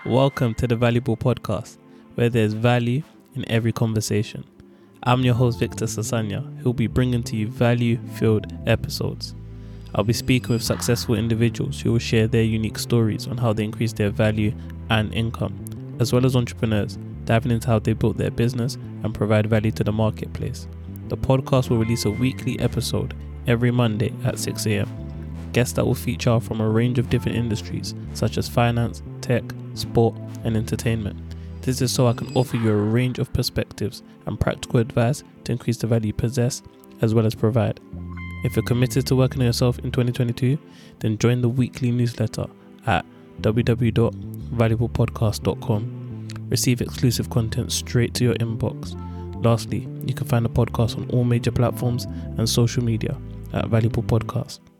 Welcome to the Valuable Podcast, where there's value in every conversation. I'm your host, Victor Sasanya, who'll be bringing to you value-filled episodes. I'll be speaking with successful individuals who will share their unique stories on how they increase their value and income, as well as entrepreneurs diving into how they built their business and provide value to the marketplace. The podcast will release a weekly episode every Monday at 6 a.m. Guests that will feature from a range of different industries such as finance, tech, sport, and entertainment. This is so I can offer you a range of perspectives and practical advice to increase the value you possess as well as provide. If you're committed to working on yourself in 2022, then join the weekly newsletter at www.valuablepodcast.com. Receive exclusive content straight to your inbox. Lastly, you can find the podcast on all major platforms and social media at Valuable Podcast.